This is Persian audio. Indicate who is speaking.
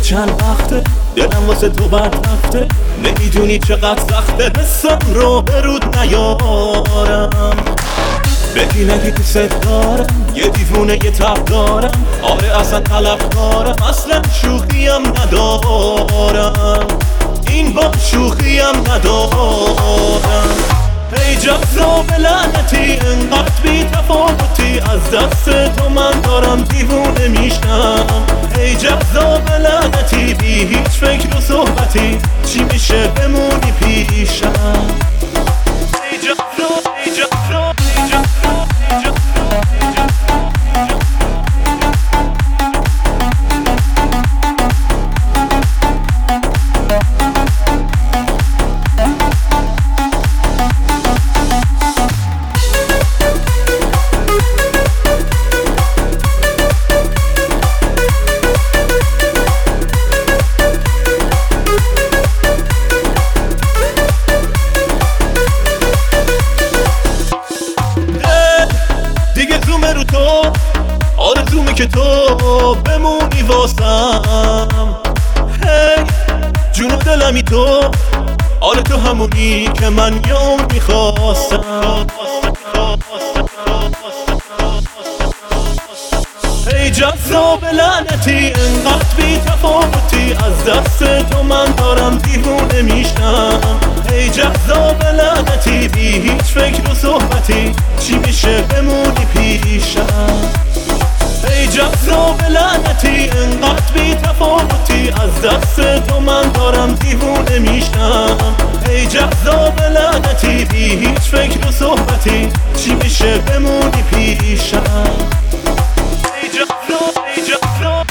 Speaker 1: چند وقته دلم واسه تو بد رفته، نمیدونی چقدر سخته حسم رو به رود نیارم. بگی نگی دوست دارم، یه دیوونه یه تب دارم، آره اصلا طلبکارم، اصلا شوخیم ندارم، این با شوخیم ندارم. ای جذاب لعنتی انقدر بی تفاوتی، از دست تو من دارم دیوونه میشم. ای جذاب لعنتی بی هیچ فکر و صحبتی، چی میشه بمونی پیشم. ای جذاب ای جذاب ای جذاب ای جذاب ای جذاب. رو تو آرزومه که تو بمونی واسم. هی جون و دلمی تو، آره تو همونی که من یوم میخواستم. ای جذاب لعنتی انقدر بی تفاوتی، از دست تو من دارم دیوونه میشم. ای جذاب لعنتی بی هیچ فکر و صحبتی، چی میشه بمونی پیشم. ای جذاب لعنتی انقدر بی تفاوتی، از دست تو من دارم دیوونه میشم. ای جذاب لعنتی بی هیچ فکر و صحبتی، چی میشه بمونی پیشم. ای جذاب ای جذاب